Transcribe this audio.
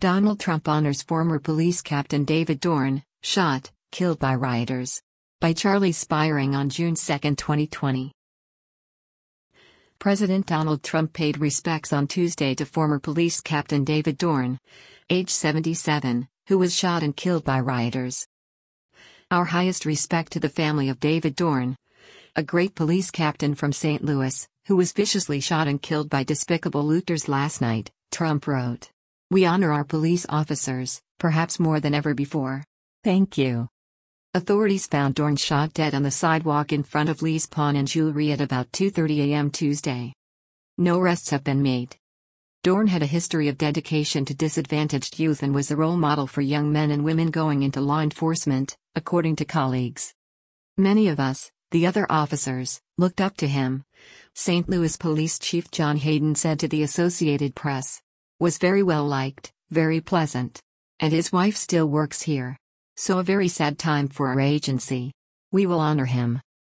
Donald Trump honors former police captain David Dorn, shot, killed by rioters. By Charlie Spiring on June 2, 2020. President Donald Trump paid respects on Tuesday to former police captain David Dorn, age 77, who was shot and killed by rioters. Our highest respect to the family of David Dorn, a great police captain from St. Louis, who was viciously shot and killed by despicable looters last night, Trump wrote. We honor our police officers, perhaps more than ever before. Thank you. Authorities found Dorn shot dead on the sidewalk in front of Lee's Pawn and Jewelry at about 2:30 a.m. Tuesday. No arrests have been made. Dorn had a history of dedication to disadvantaged youth and was a role model for young men and women going into law enforcement, according to colleagues. Many of us, the other officers, looked up to him, St. Louis Police Chief John Hayden said to the Associated Press. Was very well liked, very pleasant. And his wife still works here. So a very sad time for our agency. We will honor him.